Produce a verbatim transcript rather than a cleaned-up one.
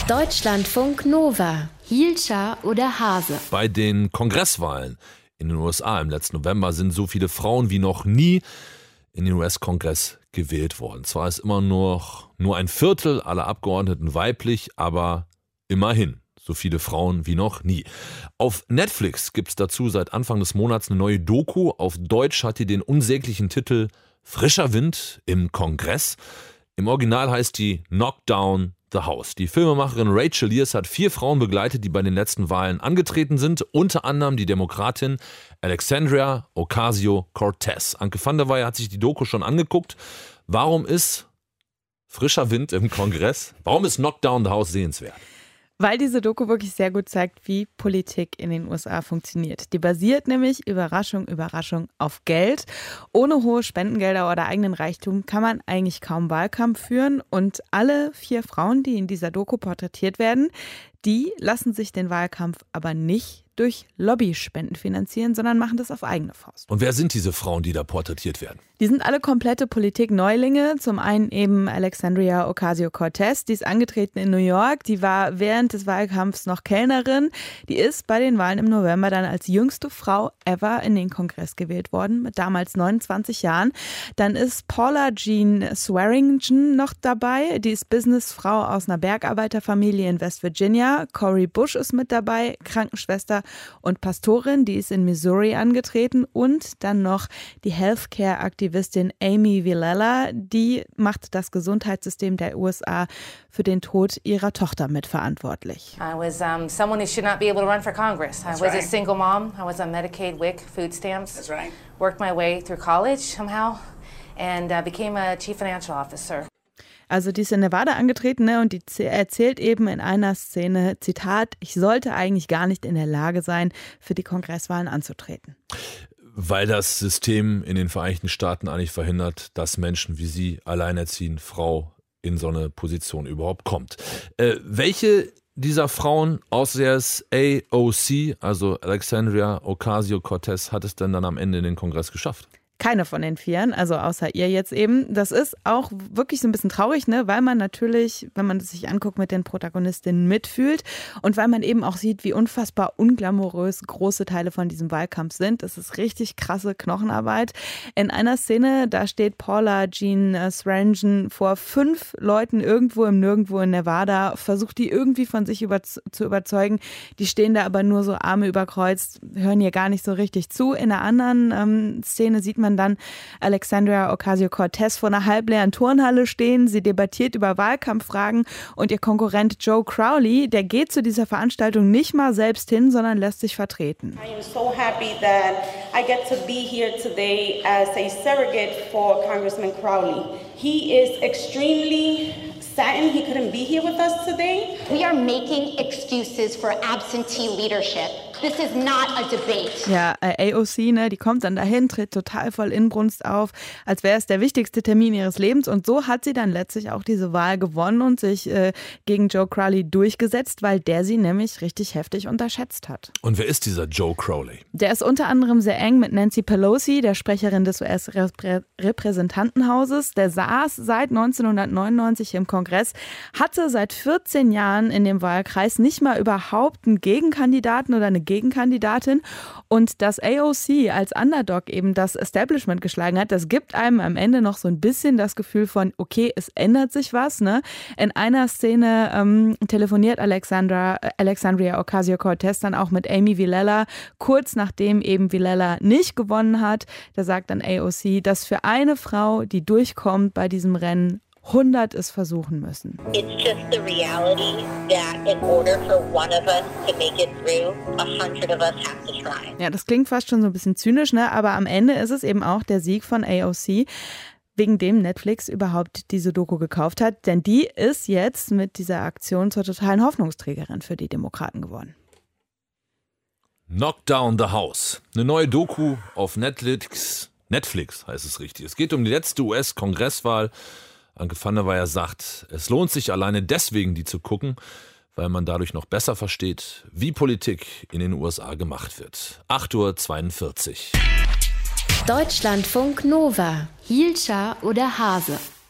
Deutschlandfunk Nova. Hielscher oder Hase? Bei den Kongresswahlen in den U S A im letzten November sind so viele Frauen wie noch nie in den U S-Kongress gewählt worden. Zwar ist immer noch nur ein Viertel aller Abgeordneten weiblich, aber immerhin so viele Frauen wie noch nie. Auf Netflix gibt es dazu seit Anfang des Monats eine neue Doku. Auf Deutsch hat die den unsäglichen Titel Frischer Wind im Kongress. Im Original heißt die Knock Down the House. Die Filmemacherin Rachel Lears hat vier Frauen begleitet, die bei den letzten Wahlen angetreten sind. Unter anderem die Demokratin Alexandria Ocasio-Cortez. Anke van der Weyer hat sich die Doku schon angeguckt. Warum ist Frischer Wind im Kongress, warum ist Knock Down the House sehenswert? Weil diese Doku wirklich sehr gut zeigt, wie Politik in den U S A funktioniert. Die basiert nämlich, Überraschung, Überraschung, auf Geld. Ohne hohe Spendengelder oder eigenen Reichtum kann man eigentlich kaum Wahlkampf führen. Und alle vier Frauen, die in dieser Doku porträtiert werden, die lassen sich den Wahlkampf aber nicht durch Lobbyspenden finanzieren, sondern machen das auf eigene Faust. Und wer sind diese Frauen, die da porträtiert werden? Die sind alle komplette Politikneulinge. Zum einen eben Alexandria Ocasio-Cortez, die ist angetreten in New York. Die war während des Wahlkampfs noch Kellnerin. Die ist bei den Wahlen im November dann als jüngste Frau ever in den Kongress gewählt worden, mit damals neunundzwanzig Jahren. Dann ist Paula Jean Swearingen noch dabei. Die ist Businessfrau aus einer Bergarbeiterfamilie in West Virginia. Cori Bush ist mit dabei, Krankenschwester und Pastorin. Die ist in Missouri angetreten. Und dann noch die Healthcare-Aktivistin Amy Vilela, die macht das Gesundheitssystem der U S A für den Tod ihrer Tochter mitverantwortlich. I was um, someone who should not be able to run for Congress. That's I was right. a single mom. I was on Medicaid, W I C, food stamps. That's right. Worked my way through college somehow and uh, became a chief financial officer. Also die ist in Nevada angetreten, ne, und die erzählt eben in einer Szene, Zitat, ich sollte eigentlich gar nicht in der Lage sein, für die Kongresswahlen anzutreten. Weil das System in den Vereinigten Staaten eigentlich verhindert, dass Menschen wie sie, alleinerziehend, Frau, in so eine Position überhaupt kommt. Äh, welche dieser Frauen, außer das A O C, also Alexandria Ocasio-Cortez, hat es denn dann am Ende in den Kongress geschafft? Keine von den Vieren, also außer ihr jetzt eben. Das ist auch wirklich so ein bisschen traurig, ne, weil man natürlich, wenn man es sich anguckt, mit den Protagonistinnen mitfühlt und weil man eben auch sieht, wie unfassbar unglamourös große Teile von diesem Wahlkampf sind. Das ist richtig krasse Knochenarbeit. In einer Szene, da steht Paula Jean Swearingen vor fünf Leuten irgendwo im Nirgendwo in Nevada, versucht die irgendwie von sich über, zu überzeugen. Die stehen da aber nur so Arme überkreuzt, hören ihr gar nicht so richtig zu. In einer anderen ähm, Szene sieht man dann Alexandria Ocasio-Cortez vor einer halbleeren Turnhalle stehen. Sie debattiert über Wahlkampffragen und ihr Konkurrent Joe Crowley, der geht zu dieser Veranstaltung nicht mal selbst hin, sondern lässt sich vertreten. I am so happy that I get to be here today as a surrogate for Congressman Crowley. He is extremely saddened he couldn't be here with us today. We are making excuses for absentee leadership. This is not a debate. Ja, A O C, ne, die kommt dann dahin, tritt total voll Inbrunst auf, als wäre es der wichtigste Termin ihres Lebens. Und so hat sie dann letztlich auch diese Wahl gewonnen und sich äh, gegen Joe Crowley durchgesetzt, weil der sie nämlich richtig heftig unterschätzt hat. Und wer ist dieser Joe Crowley? Der ist unter anderem sehr eng mit Nancy Pelosi, der Sprecherin des U S-Repräsentantenhauses. Der saß seit neunzehnhundertneunundneunzig im Kongress, hatte seit vierzehn Jahren in dem Wahlkreis nicht mal überhaupt einen Gegenkandidaten oder eine Gegenkandidatin. Und dass A O C als Underdog eben das Establishment geschlagen hat, das gibt einem am Ende noch so ein bisschen das Gefühl von, okay, es ändert sich was. Ne? In einer Szene ähm, telefoniert Alexandra, Alexandria Ocasio-Cortez dann auch mit Amy Vilela, kurz nachdem eben Vilela nicht gewonnen hat. Da sagt dann A O C, dass für eine Frau, die durchkommt bei diesem Rennen, hundert es versuchen müssen. It's just the reality that in order for one of us to make it through, a hundred of us have to try. Ja, das klingt fast schon so ein bisschen zynisch, ne? Aber am Ende ist es eben auch der Sieg von A O C, wegen dem Netflix überhaupt diese Doku gekauft hat. Denn die ist jetzt mit dieser Aktion zur totalen Hoffnungsträgerin für die Demokraten geworden. Knock Down the House. Eine neue Doku auf Netflix. Netflix heißt es richtig. Es geht um die letzte U S-Kongresswahl. Anke van der Weyer sagt, es lohnt sich alleine deswegen, die zu gucken, weil man dadurch noch besser versteht, wie Politik in den U S A gemacht wird. acht Uhr zweiundvierzig. Deutschlandfunk Nova. Hielscher oder Hase?